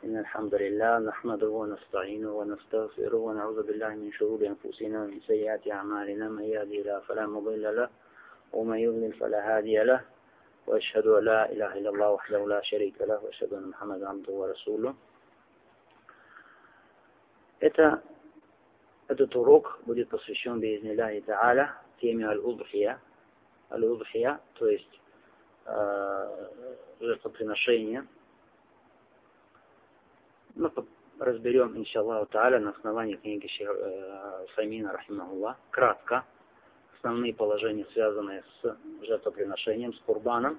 إن الحمد لله نحمده ونستعينه ونستغفره ونعوذ بالله من شرور أنفسنا ومن سيئات أعمالنا من يهده الله فلا مضل له ومن يضلل فلا هادي له وأشهد أن لا إله إلا الله وحده لا شريك له وأشهد أن محمدا عبده ورسوله. Этот урок будет посвящен биизниллахи тааля теме аль-удхия. Аль-удхия, то есть жертвоприношение. Мы разберем, иншаллаху тааля, на основании книги Усаймина, рахимахуллах, кратко, основные положения, связанные с жертвоприношением, с курбаном.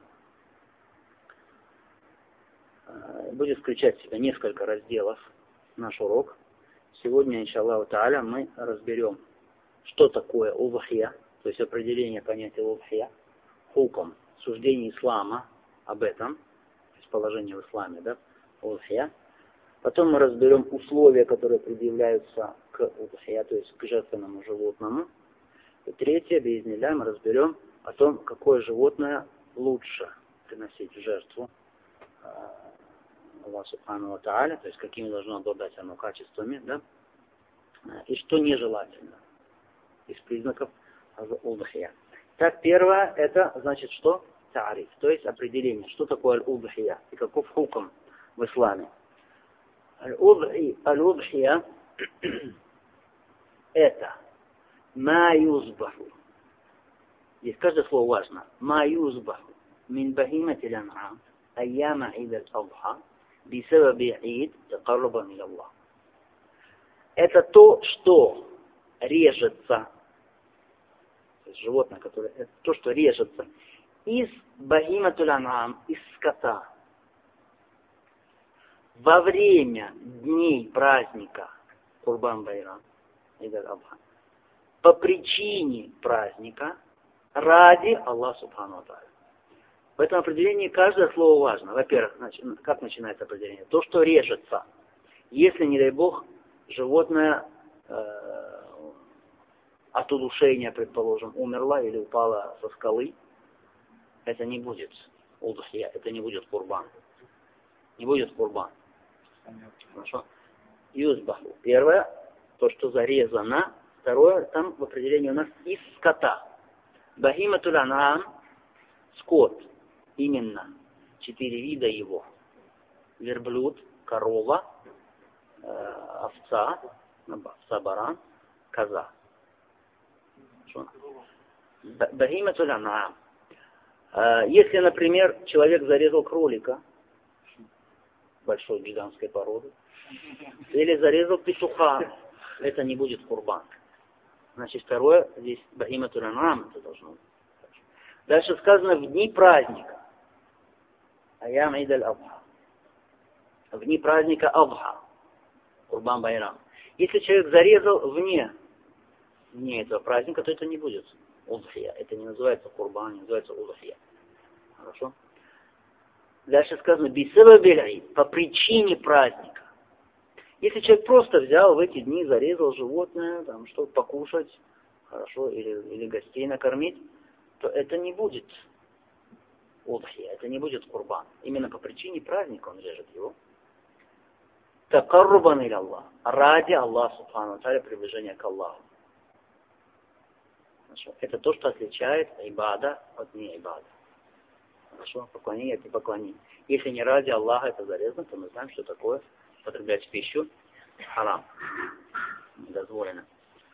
Будет включать в себя несколько разделов наш урок. Сегодня, иншаллаху тааля, мы разберем, что такое удхия, то есть определение понятия удхия, хукм, суждение ислама об этом, то есть положение в исламе, да, удхия. Потом мы разберем условия, которые предъявляются к удхия, то есть к жертвенному животному. И третье, биизниллях, мы разберем о том, какое животное лучше приносить в жертву Аллаху субхану ва тааля, то есть какими должно обладать оно качествами, да, и что нежелательно из признаков удхия. Так, первое, это значит что? Таариф, то есть определение, что такое аль-удхия и каков хукм в исламе. Аль-удхия это ма юзбаху. Здесь каждое слово важно. Ма юзбаху мин бахимати ан'ам айяма ид аль-адха бисабаби ид такаррубан иля Аллах. Это то, что режется, то есть животное, которое, это то, что режется из бахиматуль ан'ам, из скота, во время дней праздника Курбан Байрам, по причине праздника, ради Аллаха субхану ва тааля. В этом определении каждое слово важно. Во-первых, как начинается определение? То, что режется. Если, не дай Бог, животное от удушения, предположим, умерло или упало со скалы, это не будет удхия, это не будет курбан. Не будет курбан. Хорошо. Юзбаху. Первое, то, что зарезано. Второе, там в определении у нас из скота. Бахиматуль ан'ам, скот. Именно 4 вида его. Верблюд, корова, овца, баран, коза. Бахиматуль ан'ам. Если, например, человек зарезал кролика большой гигантской породы, или зарезал петуха, это не будет курбан. Значит, второе, здесь бахиматуль ан'ам, это должно быть. Дальше сказано в дни праздника. Аям ид аль-адха. В дни праздника адха. Курбан Байрам. Если человек зарезал вне этого праздника, то это не будет удхия. Это не называется курбан, не называется удхия. Хорошо? Дальше сказано бисабаби ид, по причине праздника. Если человек просто взял в эти дни, зарезал животное, там, чтобы покушать, хорошо, или гостей накормить, то это не будет удхия, это не будет курбан. Именно по причине праздника он режет его. Такаррубан иля Аллах. Ради Аллаха субхану ва тааля, приближения к Аллаху. Хорошо. Это то, что отличает ибада от неибада. Хорошо, поклонение это поклонение. Если не ради Аллаха это зарезано, то мы знаем, что такое потреблять пищу харам. Недозволено.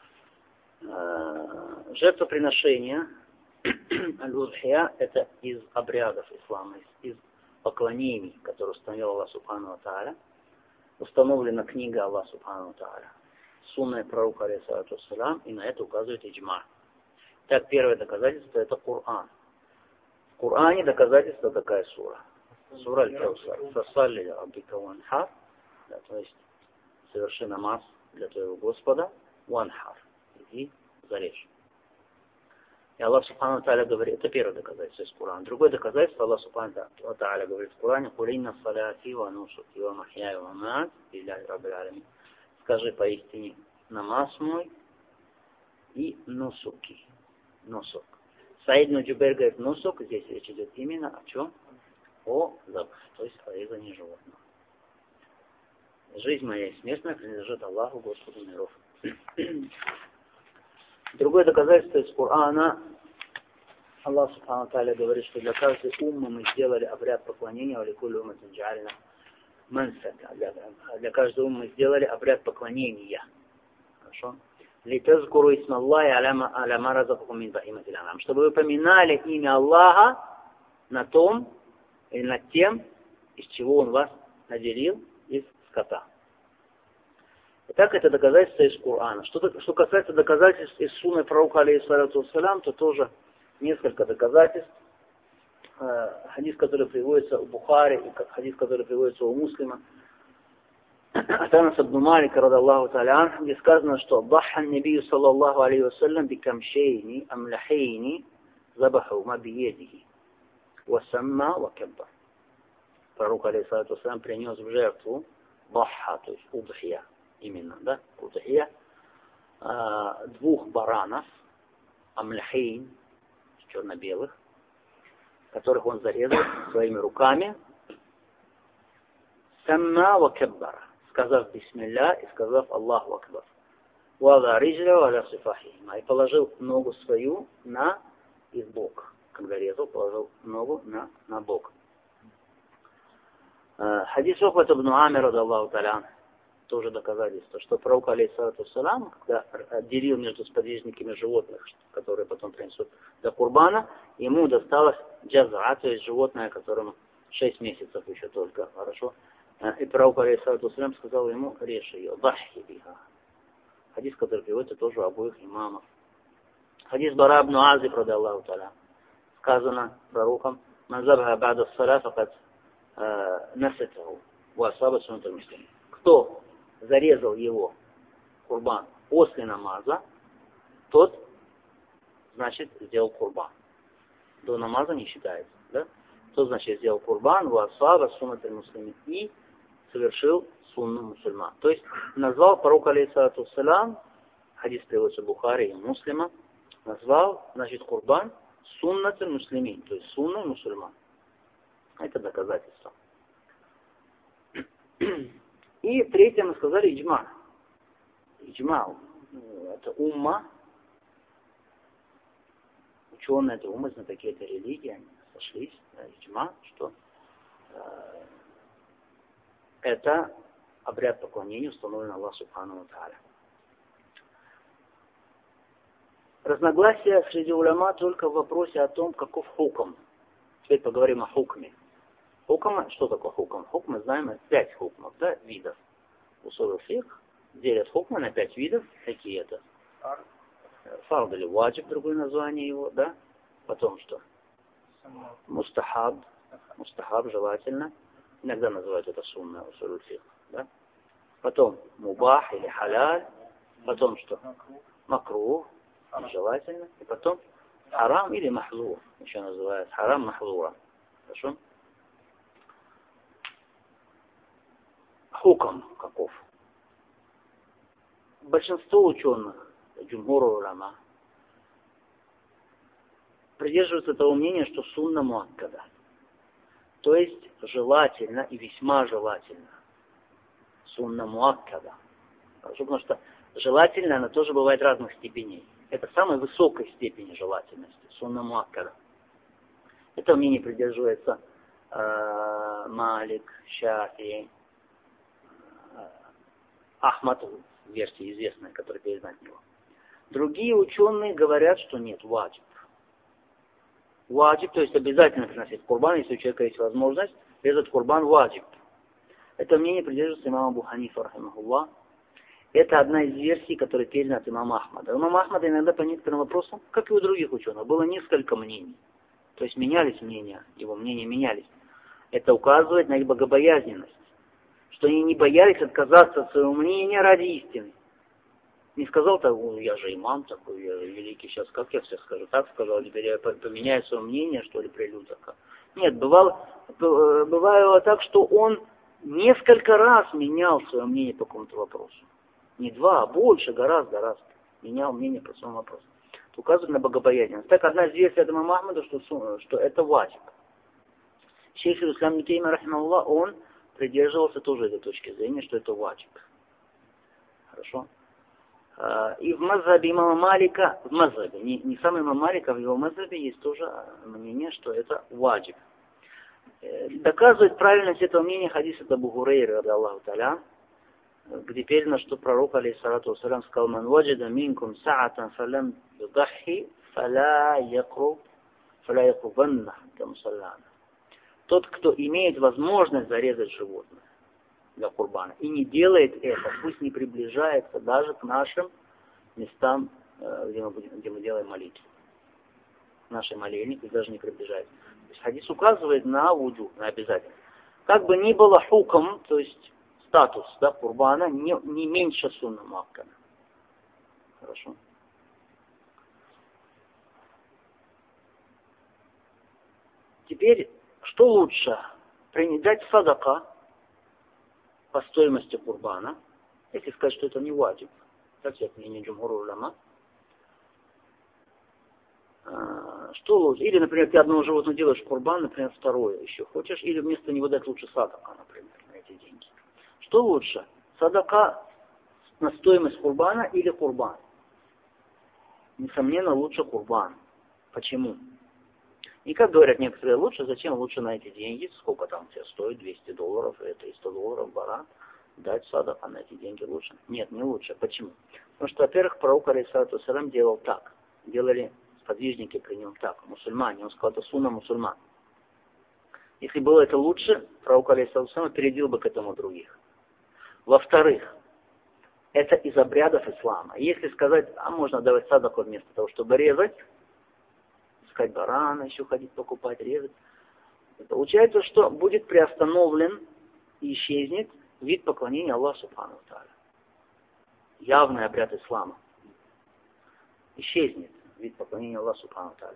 Жертвоприношение аль-удхия это из обрядов ислама, из поклонений, которые установил Аллах субхану ва тааля. Установлена книга Аллаха субхану ва тааля, сунна пророка алейхиссалату вассалям, и на это указывает иджма. Так, первое доказательство это Коран. В Коране доказательство такая сура. Сура Аль-Каусар. Фасалли раббика ванхар, то есть соверши намаз для твоего Господа, ванхар, и зарежь. И Аллах субхану ва тааля говорит, это первое доказательство из Корана. Другое доказательство, Аллах субхану ва тааля говорит в Коране, «Куль инна саляти ва нусуки ва махьяя ва мамати лиллахи раббил алямин». Скажи поистине, намаз мой и нусуки. Нусук. Саид ибн Джубайр говорит, нусук, здесь речь идет именно о чем? О забхе, то есть о резании животного. Жизнь моя и смерть моя принадлежит Аллаху, Господу миров. Другое доказательство из Корана. Аллах Субхану Тааля говорит, что для каждой уммы мы сделали обряд поклонения, для каждой уммы мы сделали обряд поклонения. Хорошо? Литазкуру исма Аллахи аля разакум мин бахиматил ан'ам. Чтобы вы поминали имя Аллаха на том или над тем, из чего Он вас наделил из скота. Итак, это доказательство из Корана. Что касается доказательств из сунны пророка, алейхиссалату вассалям, то тоже несколько доказательств. Хадис, который приводится у Бухари, и хадис, который приводится у Муслима. От Анаса ибн Малика, радаллаху та'аля, где сказано, что «Дахха набию, саллаллаху алейхи вассалям, бикамшейни, амляхейни, забахума биедихи, вассамма вакаббар». Пророк, алейхиссалату вассалям, принес в жертву дахха, то есть удхия, именно, да, удхия, 2 баранов, амляхейн, черно-белых, которых он зарезал своими руками, самма ва каббара, сказав бисмилля и сказав Аллаху акбар. Вала риджля валя сифахима. И положил ногу свою на их бок. Когда резал, положил ногу на бок. Хадис Ухват ибн Амир, радаллаху та'аля, тоже доказательство, что пророк, алейхиссалату вассалям, когда делил между сподвижниками животных, которые потом принесут до курбана, ему досталось джаза, то есть животное, которому 6 месяцев еще только, хорошо. И пророк, алейхиссалату вассалям, сказал ему: режь ее, дахи биха. Хадис, который приводится тоже у обоих имамов. Хадис Бара ибн Азиб, радаллаху та'аля, сказано пророком: ман забха ба'да ас-салат факад насатаху ва асаба суннат аль-муслимин. Кто зарезал его, курбан, после намаза, тот, значит, сделал курбан. До намаза не считается, да? Тот, значит, сделал курбан, васаба, суннат аль-муслимин, и совершил сунну мусульман. То есть назвал пророк, алейхиссалату вассалям, хадис приводится Бухари и Муслима, назвал, значит, курбан суннат аль-муслимин, то есть сунну мусульман. Это доказательство. И третье мы сказали иджма. Иджма — это умма. Ученые это умма, знатоки этой религии, они сошлись. Да, иджма, что это обряд поклонения, установленный Аллаху Субхану ва Тааля. Разногласия среди уляма только в вопросе о том, каков хукм. Теперь поговорим о хукме. Хукм, что такое хукм? Хукм, мы знаем, это 5 хукмов, да, видов. Усуль аль-фикх делят хукмы на 5 видов. Какие это? Фард или ваджиб, другое название его, да. Потом что? Мустахаб. Мустахаб желательно. Иногда называют это сунна, усуль аль-фикх, да. Потом мубах или халяль. Потом что? Макрух, желательно. И потом харам или махзур. Еще называют харам махзура. Хорошо? Хукм каков? Большинство ученых, джумхур уляма, придерживаются того мнения, что сунна муаккада. То есть желательно и весьма желательно. Сунна муаккада. Потому что желательно она тоже бывает разных степеней. Это самой высокой степени желательности. Сунна муаккада. Это мнение придерживается Малик, Шафии, Ахмад, версия известная, которая передана от него. Другие ученые говорят, что нет, ваджиб. Ваджиб, то есть обязательно приносить курбан, если у человека есть возможность, резать курбан ваджиб. Это мнение придерживается имама Абу Ханифа, рахимахуллах. Это одна из версий, которая передана от имама Ахмада. У имама Ахмада иногда по некоторым вопросам, как и у других ученых, было несколько мнений. То есть менялись мнения, его мнения менялись. Это указывает на их богобоязненность. Что они не боялись отказаться от своего мнения ради истины. Не сказал так: я же имам такой, я великий, сейчас как я все скажу? Так сказал, теперь я поменяю свое мнение, что ли, при людях. Нет, бывало так, что он несколько раз менял свое мнение по какому-то вопросу. Не 2, а больше, гораздо менял мнение по своему вопросу. Это указывает на богобоязненность. Так, одна из версий от имама Ахмада, что это ваджиб. Шейх ислам ибн Теймия, рахимахуллах, он придерживался тоже этой точки зрения, что это ваджиб. Хорошо? И в мазхабе имама Малика, в мазхабе, не сам имам Малика, в его мазхабе есть тоже мнение, что это ваджиб. Доказывает правильность этого мнения хадис от Абу Хурейры, ради Аллаху та'аля, где передано, что пророк, алейхиссалату вассалям, сказал: «Ман ваджада минкум са'атан фалям юдахи, фаля якрубанна камусалляна». Тот, кто имеет возможность зарезать животное для курбана и не делает это, пусть не приближается даже к нашим местам, где мы делаем молитву. Наши молельни пусть даже не приближается. То есть хадис указывает на вуджуб, на обязательность. Как бы ни было хуком, то есть статус, да, курбана, не меньше сунна муаккада. Хорошо. Теперь, что лучше? Дать садака по стоимости курбана, если сказать, что это не ваджиб, так как мнение джумхур уляма. Что лучше? Или, например, ты одного животного делаешь курбан, например, второе еще хочешь, или вместо него дать лучше садака, например, на эти деньги. Что лучше? Садака на стоимость курбана или курбан? Несомненно, лучше курбан. Почему? И как говорят некоторые, зачем лучше на эти деньги, сколько там тебе стоит, $200, это и $100 баран, дать садака на эти деньги лучше? Нет, не лучше. Почему? Потому что, во-первых, пророк, алейхиссалату вассалям, делал так. Делали сподвижники при нем так, мусульмане. Он сказал, это сунна мусульман. Если было это лучше, пророк, алейхиссалату вассалям, опередил бы к этому других. Во-вторых, это из обрядов ислама. Если сказать, можно давать садаку вместо того, чтобы резать, искать барана, еще ходить покупать, резать, получается, что будет приостановлен и исчезнет вид поклонения Аллаху субхану ва тааля. Явный обряд ислама. Исчезнет вид поклонения Аллаху субхану ва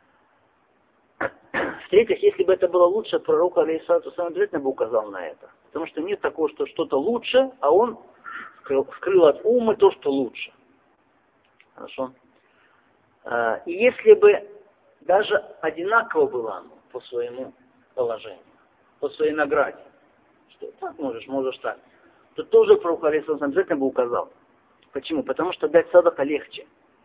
тааля. В-третьих, если бы это было лучше, пророк, алейхиссалату вассалям, обязательно бы указал на это. Потому что нет такого, что что-то лучше, а он скрыл от ума то, что лучше. Хорошо? И если бы даже одинаково было по своему положению, по своей награде, что так можешь так, то тоже пророк, алейхиссалату вассалям, обязательно бы указал. Почему? Потому что дать садака легче.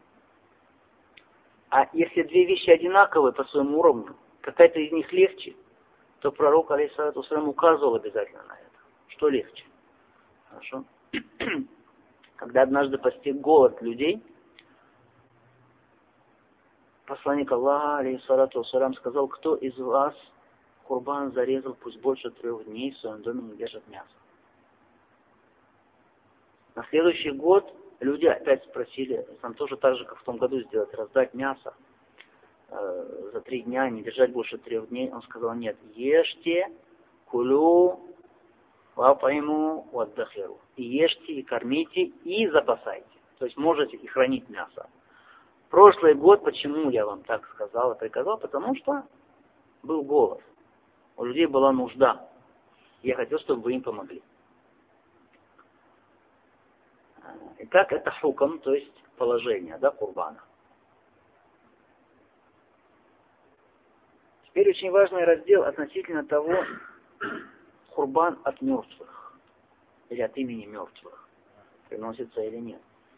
А если две вещи одинаковые по своему уровню, какая-то из них легче, то пророк, алейхиссалату вассалям, указывал обязательно на это. Что легче? Хорошо? Когда однажды постиг голод людей, посланник Аллаха, алейхиссалату вассалям, сказал: кто из вас курбан зарезал, пусть больше 3 дней в своем доме не держит мясо. На следующий год люди опять спросили, нам тоже так же, как в том году сделать, раздать мясо за 3 дня, не держать больше 3 дней. Он сказал: нет, ешьте, кулю, вапайму, ваддахиру. И ешьте, и кормите, и запасайте. То есть можете и хранить мясо. Прошлый год, почему я вам так сказал и приказал? Потому что был голод. У людей была нужда. Я хотел, чтобы вы им помогли. Итак, это хукам, то есть положение, да, курбана. Теперь очень важный раздел относительно того, курбан от мертвых или от имени мертвых приносится или нет.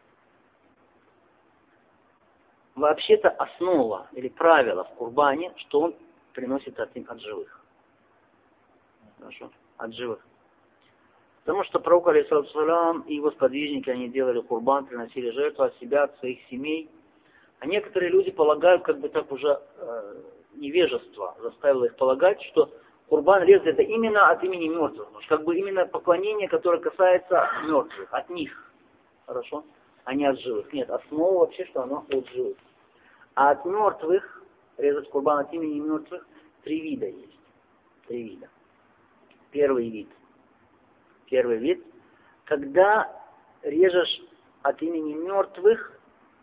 Вообще-то основа или правило в курбане, что он приносит от живых. Хорошо? От живых. Потому что пророк, алейхиссалату вассалям, и его сподвижники, они делали курбан, приносили жертву от себя, от своих семей. А некоторые люди полагают, как бы так уже невежество заставило их полагать, что курбан резать это именно от имени мертвых. Как бы именно поклонение, которое касается мертвых, от них. Хорошо? А не от живых. Нет, основа вообще, что оно от живых. А от мертвых, резать курбан от имени мертвых, 3 вида есть. 3 вида. Первый вид, когда режешь от имени мертвых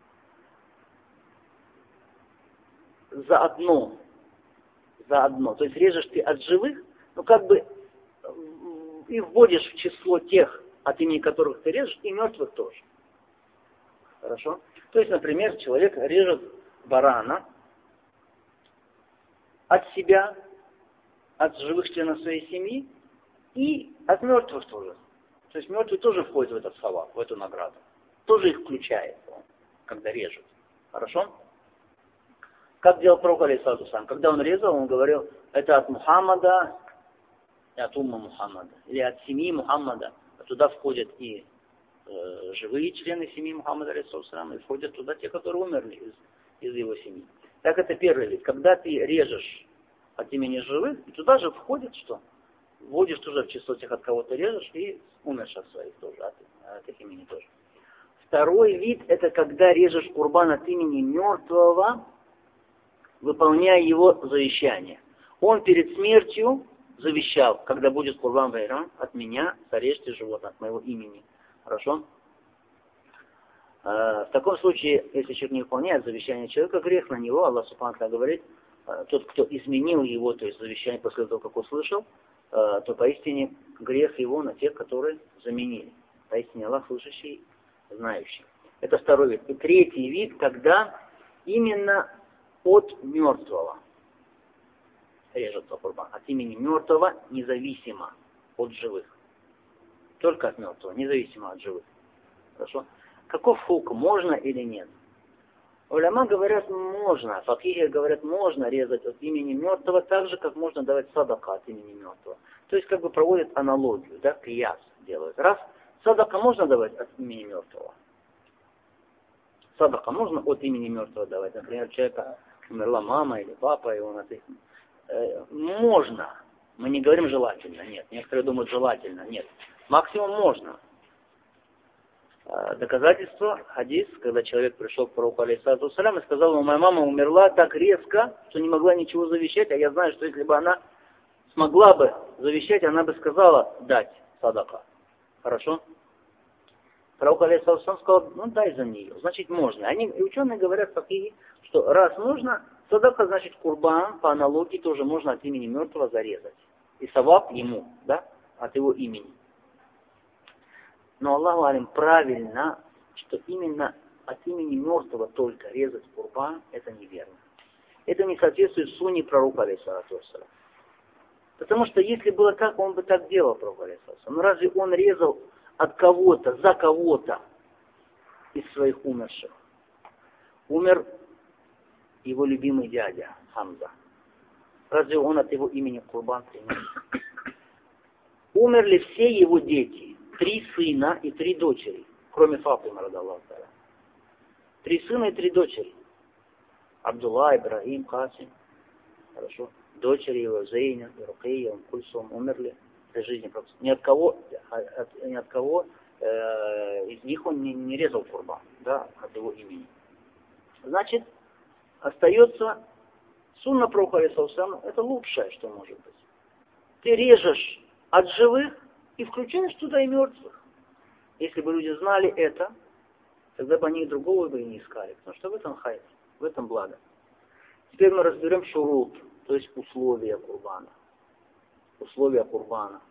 заодно. То есть режешь ты от живых, но как бы и вводишь в число тех, от имени которых ты режешь, и мертвых тоже. Хорошо? То есть, например, человек режет барана от себя, от живых членов своей семьи, И от мертвых тоже. То есть мертвые тоже входят в этот саваб, в эту награду. Тоже их включает, когда режет. Хорошо? Как делал пророк алейхиссалату вассалям? Когда он резал, он говорил, это от Мухаммада и от умма Мухаммада. Или от семьи Мухаммада. Туда входят и живые члены семьи Мухаммада алейхиссалату вассалям, и входят туда те, которые умерли из его семьи. Так это первый вид. Когда ты режешь от имени живых, и туда же входит что? Вводишь тоже в число тех, от кого ты режешь, и умерших своих тоже, от их имени тоже. Второй вид, это когда режешь курбан от имени мертвого, выполняя его завещание. Он перед смертью завещал, когда будет курбан вайран, от меня сорежьте животное, от моего имени. Хорошо? В таком случае, если человек не выполняет завещание человека, грех на него, Аллах Субхану ва Тааля говорит, тот, кто изменил его, то есть завещание после того, как услышал, то поистине грех его на тех, которые заменили. Поистине Аллах слышащий, знающий. Это второй вид. И третий вид, когда именно от мертвого режется курбан. От имени мертвого независимо от живых. Только от мертвого, независимо от живых. Хорошо? Каков хукм, можно или нет? Уляма говорят, можно. Факихи говорят, можно резать от имени мертвого, так же, как можно давать садака от имени мертвого. То есть, как бы проводят аналогию, да, кияс делают. Раз, садака можно давать от имени мертвого. Садака можно от имени мертвого давать. Например, человека умерла мама или папа, и он от их... Можно. Мы не говорим желательно, нет. Некоторые думают желательно, нет. Максимум можно. Доказательство, хадис, когда человек пришел к пророку алейхиссалату вассалям и сказал ему, моя мама умерла так резко, что не могла ничего завещать, а я знаю, что если бы она смогла бы завещать, она бы сказала дать садака. Хорошо? Пророк алейхиссалату вассалям сказал, ну дай за нее, значит можно. И ученые говорят факихи, что раз можно, садака значит курбан, по аналогии тоже можно от имени мертвого зарезать. И саваб ему, да, от его имени. Но Аллаху алим правильно, что именно от имени мертвого только резать курбан, это неверно. Это не соответствует сунне пророка алейхиссалату вассалям. Потому что если было так, он бы так делал, пророк алейхиссалату вассалям. Но разве он резал от кого-то, за кого-то из своих умерших? Умер его любимый дядя Хамза. Разве он от его имени курбан принес? Умерли все его дети. 3 сына и 3 дочери, кроме Фатимы, радаллаху та'аля. 3 сына и 3 дочери. Абдулла, Ибрагим, Касим. Хорошо. Дочери его, Зейна, Рукия, Кульсум умерли при жизни. Ни от кого из них он не резал курбан, да, от его имени. Значит, остается сунна пророка алейхиссалям, это лучшее, что может быть. Ты режешь от живых, и включаешь туда и мертвых. Если бы люди знали это, тогда бы они другого бы и не искали. Потому что в этом хайр, в этом благо. Теперь мы разберем шурут, то есть условия курбана. Условия курбана.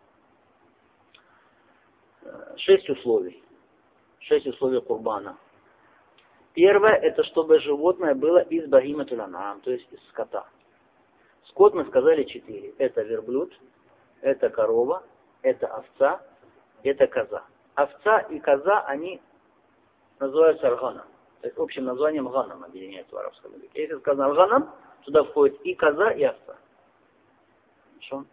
6 условий. 6 условий курбана. Первое, это чтобы животное было из бахиматуль ан'ам, то есть из скота. Скот мы сказали 4. Это верблюд, это корова, это овца, это коза. Овца и коза, они называются арганом. То есть общим названием ганам объединяется в арабском языке. Если сказано ганам, туда входит и коза, и овца. Хорошо?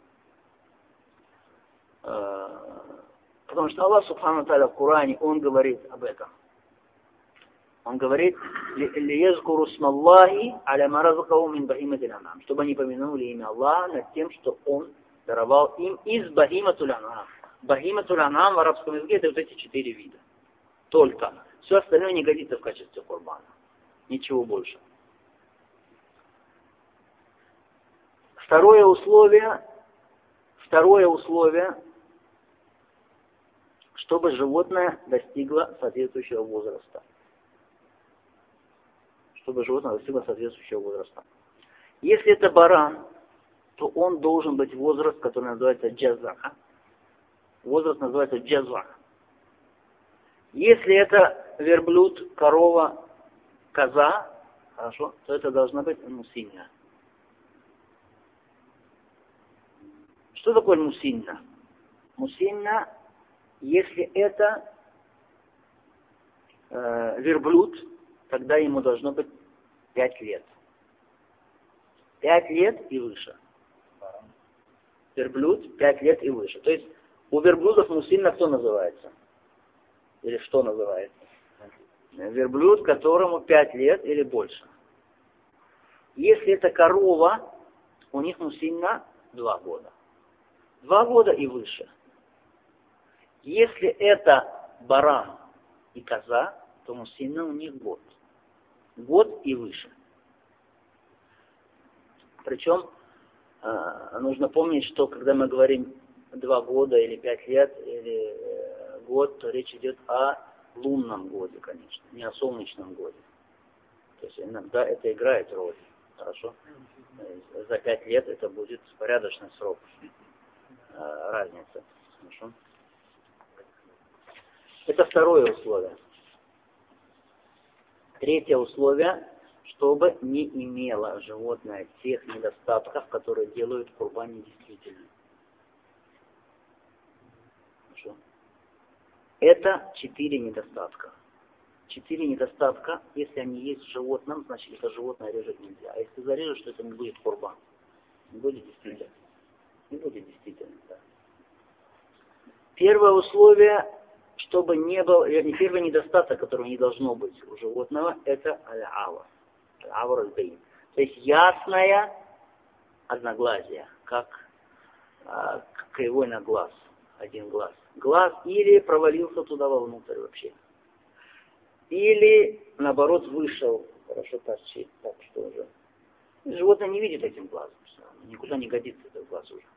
Потому что Аллах Субхану Тааля в Коране, Он говорит об этом. Он говорит, «Лиезкуру смаллахи аля маразакаху мин бахиматиль ан'ам», чтобы они помянули имя Аллаха над тем, что Он даровал им из бахиматуль ан'ам. Бахиматуль ан'ам в арабском языке это вот эти 4 вида. Только. Все остальное не годится в качестве курбана. Ничего больше. Второе условие, чтобы животное достигло соответствующего возраста. Если это баран, то он должен быть возраст, который называется джаза. Возраст называется джаза. Если это верблюд, корова, коза, хорошо, то это должна быть мусинна. Что такое мусинна? мусинна, если это верблюд, тогда ему должно быть 5 лет. 5 лет и выше. Верблюд 5 лет и выше. То есть у верблюдов мусинна кто называется? Или что называется? Верблюд, которому 5 лет или больше. Если это корова, у них мусинна 2 года. 2 года и выше. Если это баран и коза, то мусинна у них год. Год и выше. Причем нужно помнить, что когда мы говорим 2 года или 5 лет или год, то речь идет о лунном годе, конечно, не о солнечном годе. То есть иногда это играет роль. Хорошо? За 5 лет это будет порядочный срок. Разница. Хорошо? Это второе условие. Третье условие, чтобы не имело животное тех недостатков, которые делают курбан недействительным. Хорошо? Это 4 недостатка. 4 недостатка, если они есть в животном, значит это животное резать нельзя. А если зарежешь, то это не будет курбан. Не будет действительно. Не будет действительно, да. Первое условие, чтобы не был, вернее, первый недостаток, которого не должно быть у животного, это аль-авар. Аль-авар аль-бейн. То есть ясное одноглазие, как кривой на глаз, один глаз. Глаз или провалился туда вовнутрь вообще. Или, наоборот, вышел, хорошо торчит, так что уже. Животное не видит этим глазом, никуда не годится этот глаз уже.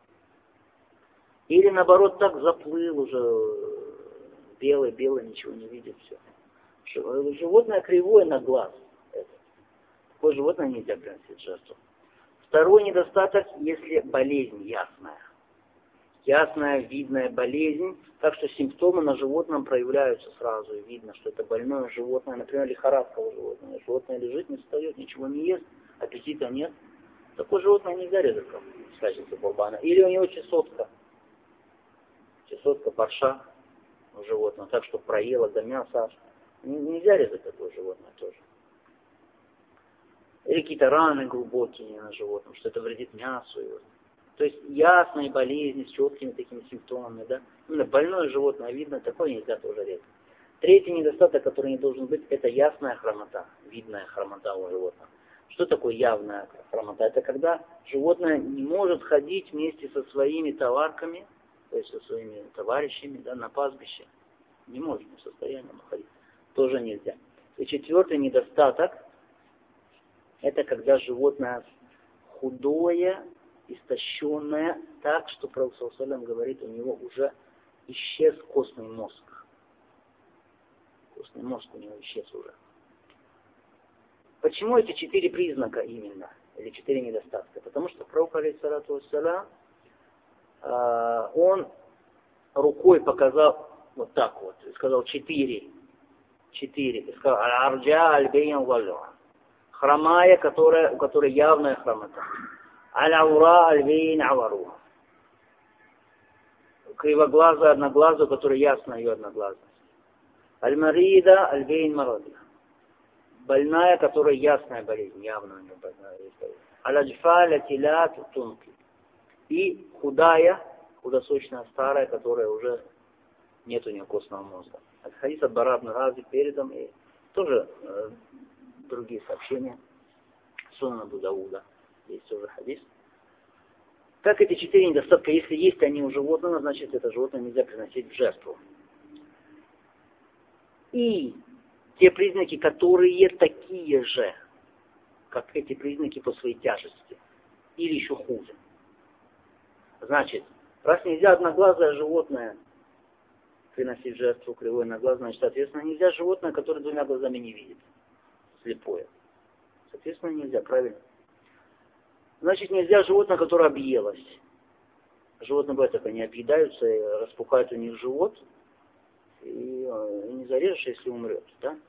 Или, наоборот, так заплыл уже, белый, ничего не видит, все. Животное кривое на глаз. Такое животное нельзя приносить жертву. Второй недостаток, если болезнь ясная. Ясная, видная болезнь, так что симптомы на животном проявляются сразу, и видно, что это больное животное, например, лихорадка у животного. Животное лежит, не встает, ничего не ест, аппетита нет. Такое животное нельзя резать в качестве курбана. Или у него чесотка, парша у животного, так что проело до мяса. Нельзя резать такое животное тоже. Или какие-то раны глубокие на животном, что это вредит мясу его. То есть ясные болезни с четкими такими симптомами, да. Именно больное животное видно, такое нельзя тоже резать. Третий недостаток, который не должен быть, это ясная хромота, видная хромота у животного. Что такое явная хромота? Это когда животное не может ходить вместе со своими товарками, то есть со своими товарищами, да, на пастбище. Не может, не в состоянии ходить. Тоже нельзя. И четвертый недостаток, это когда животное худое, истощенное, так, что Пророк ﷺ говорит, у него уже исчез костный мозг. Костный мозг у него исчез уже. Почему эти 4 признака именно, или 4 недостатка? Потому что Пророк ﷺ, он рукой показал вот так вот, и сказал 4, и сказал «Аль-арджа аль-бейн валюа». Хромая, у которой явная хромота. Аль-аура аль-бейн авару. Кривоглазая, одноглазая, у которой ясная ее одноглазность. Аль-марида аль-бейн маради. Больная, которая ясная болезнь, явная у нее больная болезнь. Аль-аджфа ля-тиля тунки. И худая, худосочная, старая, которая уже нет у нее костного мозга. Хадис от Бара ибн Рази передом и тоже другие сообщения. Сунан Абу Дауда. Есть тоже хадис. Как эти 4 недостатка, если есть они у животного, значит это животное нельзя приносить в жертву. И те признаки, которые такие же, как эти признаки по своей тяжести, или еще хуже. Значит, раз нельзя одноглазое животное приносить в жертву, кривое на глаз, значит, соответственно, нельзя животное, которое 2 глазами не видит, слепое. Соответственно, нельзя, правильно? Значит, нельзя животное, которое объелось. Животные бывают так, они объедаются, и распухают у них живот, и не зарежешь, если умрет, да?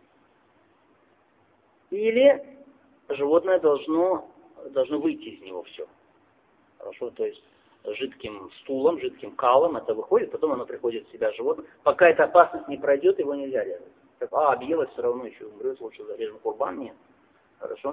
Или животное должно выйти из него все. Хорошо, то есть жидким стулом, жидким калом, это выходит, потом оно приходит в себя животное. Пока эта опасность не пройдет, его нельзя резать. Так, объелось, все равно еще умрет, лучше зарежем курбан, нет. Хорошо?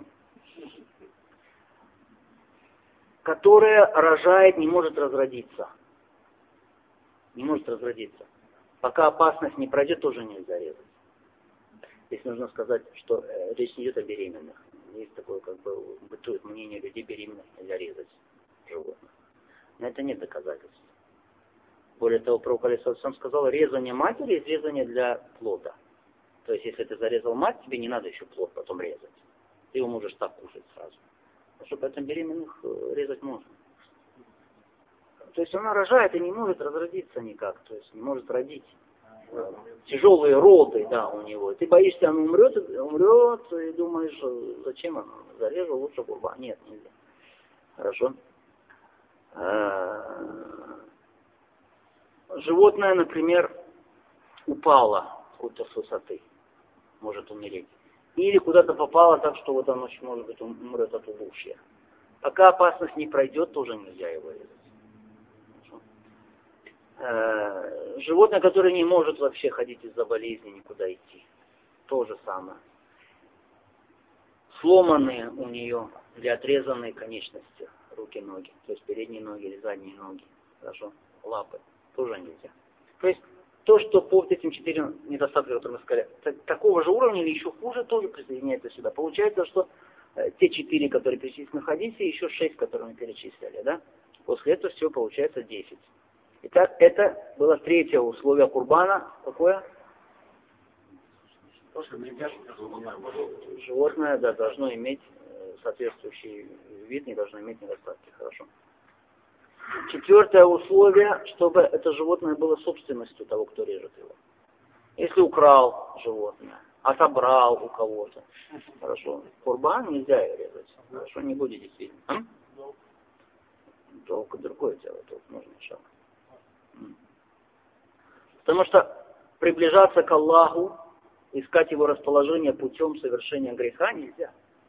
Которая рожает, не может разродиться. Не может разродиться. Пока опасность не пройдет, тоже нельзя резать. Здесь нужно сказать, что речь не идет о беременных. Есть такое, бытует мнение людей, беременных нельзя резать животных. Но это нет доказательств. Более того, пророк сам сказал, резание матери есть резание для плода. То есть, если ты зарезал мать, тебе не надо еще плод потом резать. Ты его можешь так кушать сразу. Потому что поэтому беременных резать можно. То есть она рожает и не может разродиться никак, то есть не может родить. Тяжелые роды, да, у него. Ты боишься, она умрет, и думаешь, зачем она? Зарежу, лучше курбан. Нет, нельзя. Хорошо. Животное, например, упало откуда-то с высоты, может умереть. Или куда-то попало так, что вот оно, может быть, умрет от удушья. Пока опасность не пройдет, тоже нельзя его резать. Животное, которое не может вообще ходить из-за болезни, никуда идти. То же самое. Сломанные у нее или отрезанные конечности, руки, ноги. То есть передние ноги или задние ноги. Хорошо? Лапы. Тоже нельзя. То есть то, что по вот этим 4 недостаткам, которые мы сказали, такого же уровня или еще хуже, тоже присоединяется сюда. Получается, что те 4, которые перечислены в хадисе, еще 6, которые мы перечислили, да? После этого всего получается 10. Итак, это было 3-е условие курбана. Какое? Животное, да, должно иметь соответствующий вид, не должно иметь недостатки. Хорошо. 4-е условие, чтобы это животное было собственностью того, кто режет его. Если украл животное, отобрал у кого-то, хорошо, курбан нельзя резать. Хорошо, не будет действительно. Только другое дело, тут нужно шаг. Потому что приближаться к Аллаху, искать его расположение путем совершения греха нельзя.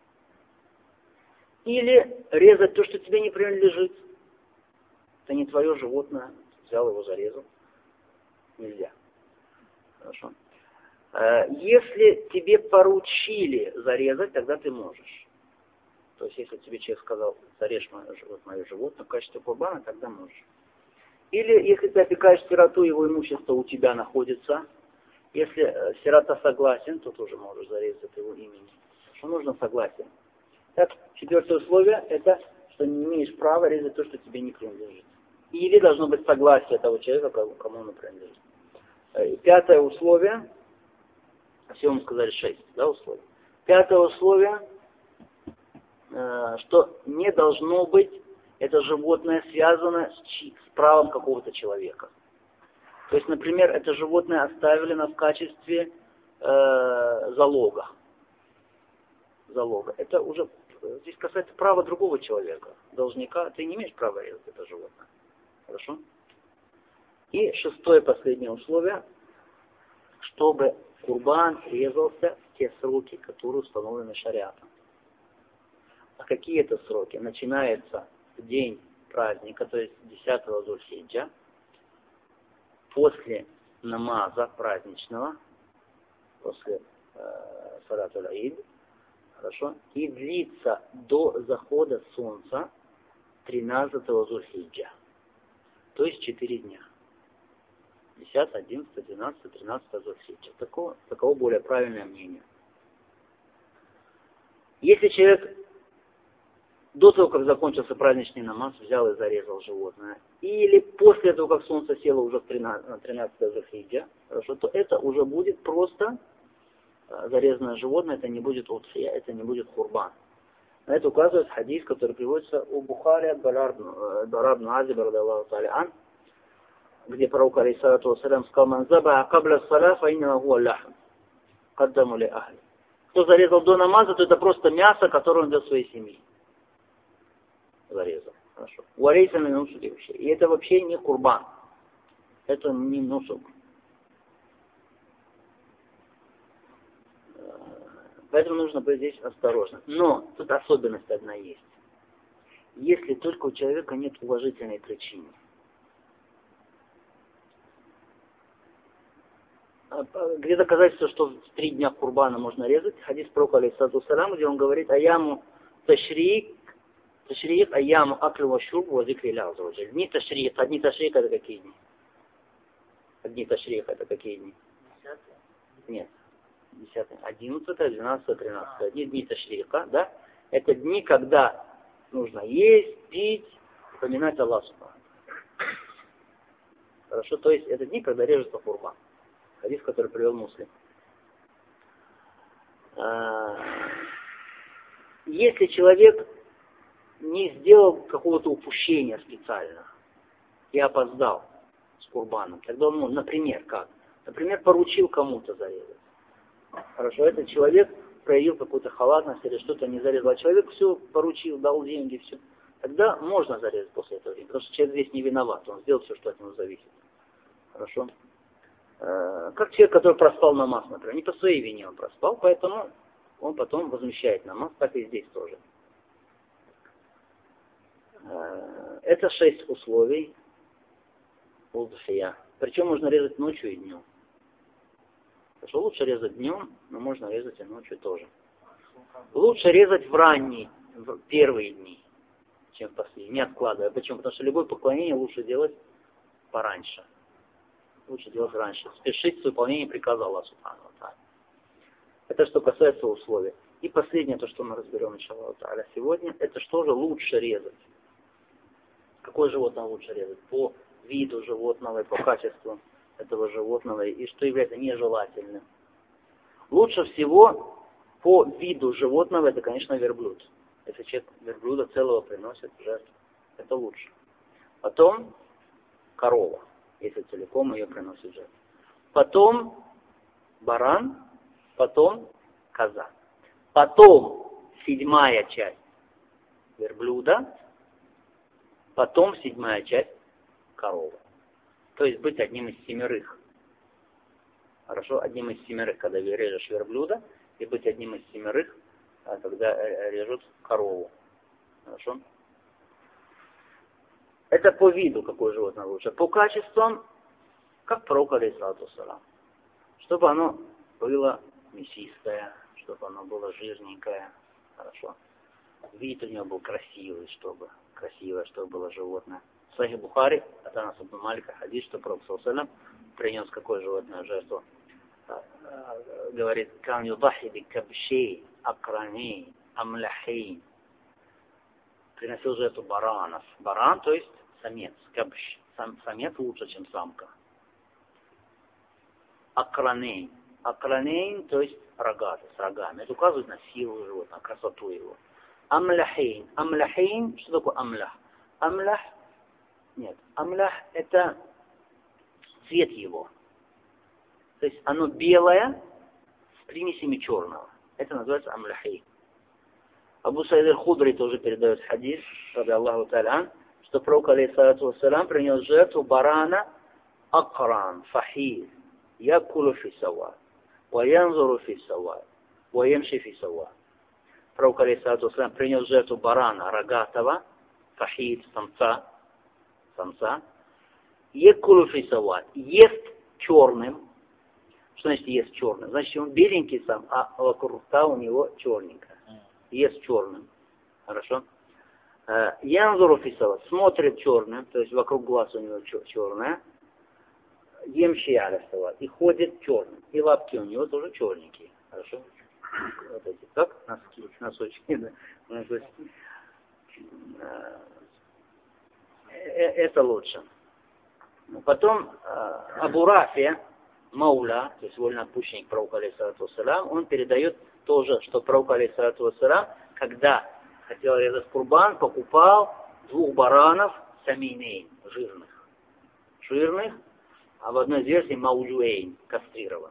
Или резать то, что тебе не принадлежит. Это не твое животное, взял его, зарезал. Нельзя. Хорошо. Если тебе поручили зарезать, тогда ты можешь. То есть, если тебе человек сказал, зарежь мое животное в качестве курбана, тогда можешь. Или, если ты опекаешь сироту, его имущество у тебя находится. Если сирота согласен, то тоже можешь зарезать от его имени. Что нужно согласие. Так, 4-е условие, это, что не имеешь права резать то, что тебе не принадлежит. Или должно быть согласие того человека, кому оно принадлежит. 5-е условие, всего мы сказали 6, да, условия. 5-е условие, что не должно быть это животное связано с правом какого-то человека. То есть, например, это животное оставили в качестве залога. Это уже здесь касается права другого человека, должника. Ты не имеешь права резать это животное. Хорошо? И 6-е последнее условие, чтобы курбан резался в те сроки, которые установлены шариатом. А какие это сроки? Начинается день праздника, то есть 10-го Зуль-Хиджа, после намаза праздничного, после салат аль-Аид, хорошо, и длится до захода солнца 13-го Зуль-Хиджа, то есть 4 дня. 10, 11, 12, 13 Зуль-Хиджа. Таково более правильное мнение. Если человек до того, как закончился праздничный намаз, взял и зарезал животное, или после того, как солнце село уже в 13 Зуль-Хиджа, хорошо, то это уже будет просто зарезанное животное, это не будет удхия, это не будет курбан. На это указывает хадис, который приводится у Бухари от Бара ибн Азиба, радиаллаху та'аля ан, где пророк алейхиссалату вассалям сказал: «Ман забаха кабля ссаля фа иннама хуа лахм, каддаму ли ахли». Кто зарезал до намаза, то это просто мясо, которое он для своей семьи зарезал. Хорошо. Уарейса на нусуки вообще. И это вообще не курбан. Это не нусук. Поэтому нужно быть здесь осторожным. Но тут особенность одна есть. если только у человека нет уважительной причины. Где доказательство, что в 3 дня курбана можно резать? Хадис пророка, алейхиссалату вассалям, где он говорит: аяму ташрик, аяму аклю ва шурб ва зикри ля азза ва джаль. Дни ташрик. Одни ташрик это какие дни? Одни ташрик это какие дни? Нет. 10, 11, 12, 13. Одни дни ташрика, да? Это дни, когда нужно есть, пить, вспоминать Аллаха. Хорошо, то есть это дни, когда режется курбан. Хадис, который привел Муслим. Если человек не сделал какого-то упущения специально и опоздал с курбаном, тогда он, например, как? Например, поручил кому-то зарезать. Хорошо, этот человек проявил какую-то халатность или что-то не зарезал. А человек все поручил, дал деньги, все. Тогда можно зарезать после этого времени, потому что человек здесь не виноват, он сделал все, что от него зависит. Хорошо? Как человек, который проспал намаз, например. Не по своей вине он проспал, поэтому он потом возмещает намаз, так и здесь тоже. Это 6 условий удхия. Причем можно резать ночью и днем. Потому что лучше резать днем, но можно резать и ночью тоже. Лучше резать в первые дни, чем в последние, не откладывая. Почему? Потому что любое поклонение лучше делать пораньше. Лучше делать раньше. Спешить с выполнением приказа Аллаха Субхану ва Тааля. Это что касается условий. И последнее, то, что мы разберем, иншаллаху тааля, сегодня, это что же лучше резать. Какое животное лучше резать? По виду животного и по качеству этого животного, и что является нежелательным. Лучше всего по виду животного это, конечно, верблюд. Если человек верблюда целого приносит в жертву, это лучше. Потом корова, если целиком ее приносит в жертву. Потом баран, потом коза. Потом 7-я часть верблюда, потом 7-я часть коровы. То есть быть одним из 7. Хорошо, одним из 7, когда режешь верблюда, и быть одним из 7, когда режут корову. Хорошо? Это по виду, какое животное лучше. По качествам, как пророк, алейхиссалату вассалям. Чтобы оно было мясистое, чтобы оно было жирненькое. Хорошо. Вид у него был красивый, чтобы было животное. В Сахих Бухари, от Анаса ибн Малика, хадис, что пророк ﷺ принес какое животное в жертву. Говорит: «Кан юдахи би кабшей, акраней, амляхей». Приносил в жертву баранов. Баран, то есть самец. Кабш. Самец лучше, чем самка. Акраней. Акраней, то есть рогатый, с рогами. Это указывает на силу животного, красоту его. Амляхейн. Амляхейн, что такое амлях? Амлях, нет, амлях это цвет его. То есть оно белое с примесями черного. Это называется амляхейн. Абу Саид аль-Худри тоже передает хадис, ради Аллаху та'аля, что пророк, алейхиссалату вассалям, принес жертву барана акран, фахир, якулу фи сава, ва янзуру фи сава, ва ямши фи сава. Пророк, алейхиссалату вассалям, принес жертву барана рогатого, фахир, самца, якулу фи сава, ест черным. Что значит ест черным? Значит, он беленький сам, а вокруг рта у него черненькая. Ест черным. Хорошо? Янзуру фисава, смотрит черным, то есть вокруг глаз у него черное. Емши алясава, и ходит черным. И лапки у него тоже черненькие. Хорошо? Вот эти, как? Носки, носочки. Да? Это лучше. Потом Абу Рафи, Мауля, то есть вольноотпущенник пророка, алейхиссалату вассалям, он передает тоже, что пророк, алейхиссалату вассалям, когда хотел резать курбан, покупал 2 баранов саминейн, жирных, а в одной из версий маужуэйн, кастрированных.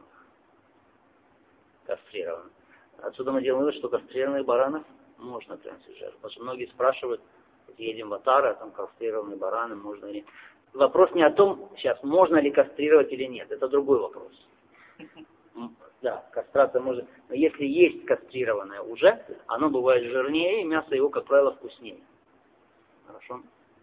Отсюда мы делаем вывод, что кастрированных баранов можно приносить в жертву. Потому что многие спрашивают, едем в Атары, а там кастрированные бараны, можно ли. Вопрос не о том, сейчас, можно ли кастрировать или нет. Это другой вопрос. Да, кастрация может. Но если есть кастрированное уже, оно бывает жирнее, и мясо его, как правило, вкуснее. Хорошо.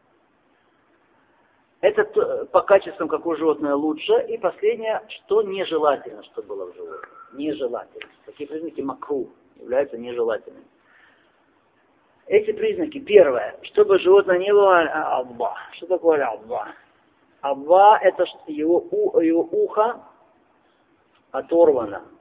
Это по качествам, какое животное лучше. И последнее, что нежелательно, чтобы было в животном. Нежелательно. Такие признаки макрух являются нежелательными. Эти признаки, первое, чтобы животное не было абба. Что такое абба? Абба — это его ухо оторвано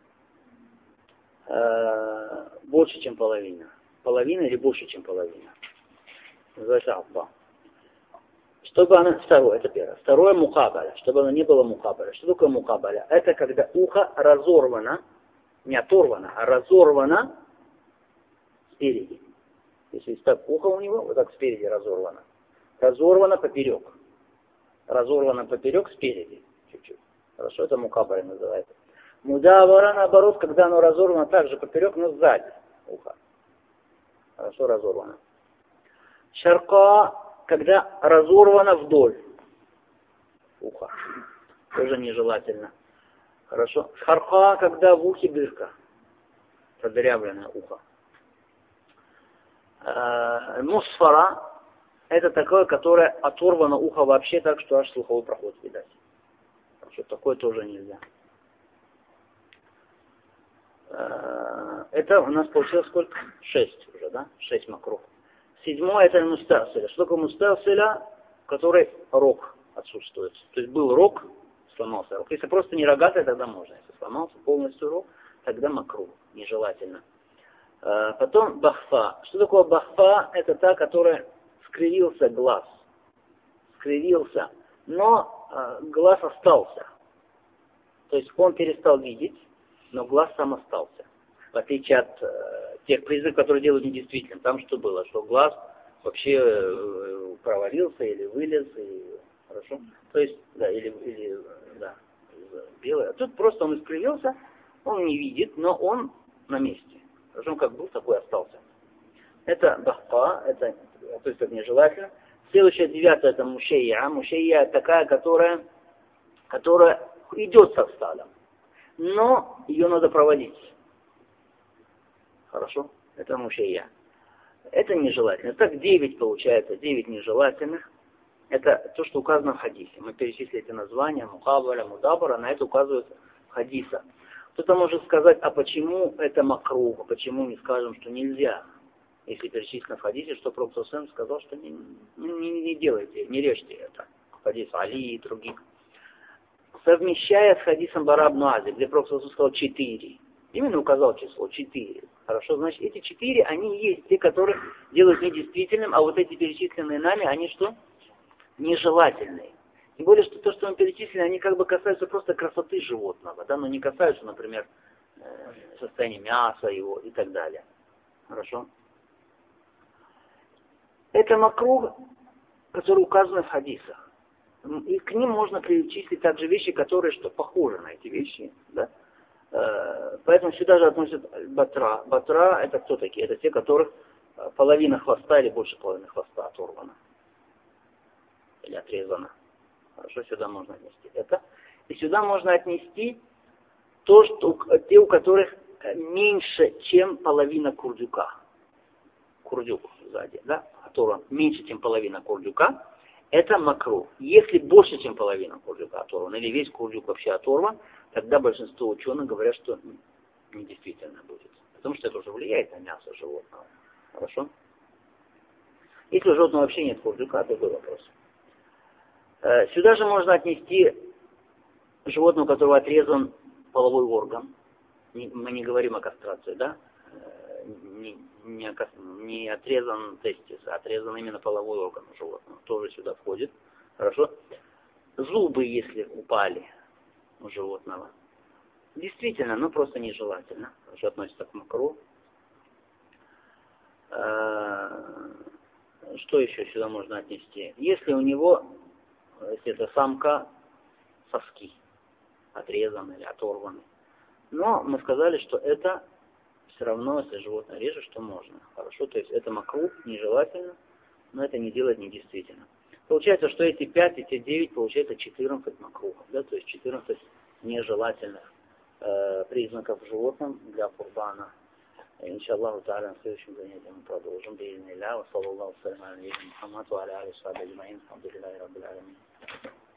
больше, чем половина. Половина или больше, чем половина. Называется абба. Чтобы она, второе, это первое. Второе — мукабаля, чтобы оно не было мукабаля. Что такое мукабаля? Это когда ухо разорвано, не оторвано, а разорвано спереди. Если так ухо у него, вот так спереди разорвано. Разорвано поперек. Разорвано поперек спереди. Чуть-чуть. Хорошо, это мукабаля называется. Мудавара, наоборот, когда оно разорвано также поперек, но сзади ухо. Хорошо разорвано. Шарка, когда разорвано вдоль уха. Тоже нежелательно. Хорошо. Харха, когда в ухе дырка. Продырявленное ухо. Мусфара — это такое, которое оторвано ухо вообще так, что аж слуховой проход видать. Хорошо, такое тоже нельзя. Это у нас получилось сколько? 6 уже, да? 6 макрух. 7 это мустарселя. Что такое мустарселя? В которой рог отсутствует. То есть был рог, сломался рог. Если просто не рогатый, тогда можно. Если сломался полностью рог, тогда макрух. Нежелательно. Потом бахфа. Что такое бахфа? Это та, которая скривился глаз. Скривился. Но глаз остался. То есть он перестал видеть, но глаз сам остался. В отличие от тех признаков, которые делают недействительным. Там что было? Что глаз вообще провалился или вылез. Хорошо? То есть, да, или да, белый. А тут просто он искривился, он не видит, но он на месте. Хорошо, как был, такой остался. Это бахфа, это, то есть, как нежелательно. Следующая 9 это мушейя. Мушейя такая, которая идет со стадом. Но ее надо проводить. Хорошо? Это мушейя. Это нежелательно. Так 9 получается, 9 нежелательных. Это то, что указано в хадисе. Мы перечислили эти названия, мухабаля, мудабара, на это указывают в хадисах. Кто-то может сказать, а почему это макрух, а почему не скажем, что нельзя? Если перечислено в хадисе, что Пророк Сам сказал, что не делайте, не режьте это. Хадис Али и других. Совмещая с хадисом Бара ибн Азиб, где Пророк сказал 4. Именно указал число 4. Хорошо, значит, эти 4, они есть те, которые делают недействительным, а вот эти перечисленные нами, они что? Нежелательные. Тем более, что то, что мы перечислили, они как бы касаются просто красоты животного, да, но не касаются, например, состояния мяса его и так далее. Хорошо? Это макрух, который указаны в хадисах. И к ним можно причислить также вещи, которые что, похожи на эти вещи, да? Поэтому сюда же относят батра. Батра это кто такие? Это те, которых половина хвоста или больше половины хвоста оторвана. Или отрезана. Хорошо, сюда можно отнести это. И сюда можно отнести то, что те, у которых меньше, чем половина курдюка. Курдюк сзади, да? Оторван меньше, чем половина курдюка. Это макрух. Если больше, чем половина курдюка оторван, или весь курдюк вообще оторван, тогда большинство ученых говорят, что недействительно будет. Потому что это уже влияет на мясо животного. Хорошо? Если у животного вообще нет курдюка, то был вопрос. Сюда же можно отнести животное, у которого отрезан половой орган. Мы не говорим о кастрации, да? Не отрезан тестис, а отрезан именно половой орган у животного. Тоже сюда входит. Хорошо? Зубы, если упали у животного. Действительно, но просто нежелательно. Что относится к макру. Что еще сюда можно отнести? Если у него, если это самка, соски отрезаны или оторваны. Но мы сказали, что это все равно, если животное режет, что можно. Хорошо, то есть это макрух, нежелательно, но это не делает недействительно. Получается, что эти 5, эти 9, получается 14 макрухов, да, то есть 14 нежелательных признаков в животном для курбана. Иншаллаху та'аля, на следующем занятии мы продолжим. Би'идниллях, ва саллаллаху салям аля набийина Мухаммад, ва аля алихи ва сахбихи аджмаин. Алхамдулиллахи раббил алямин.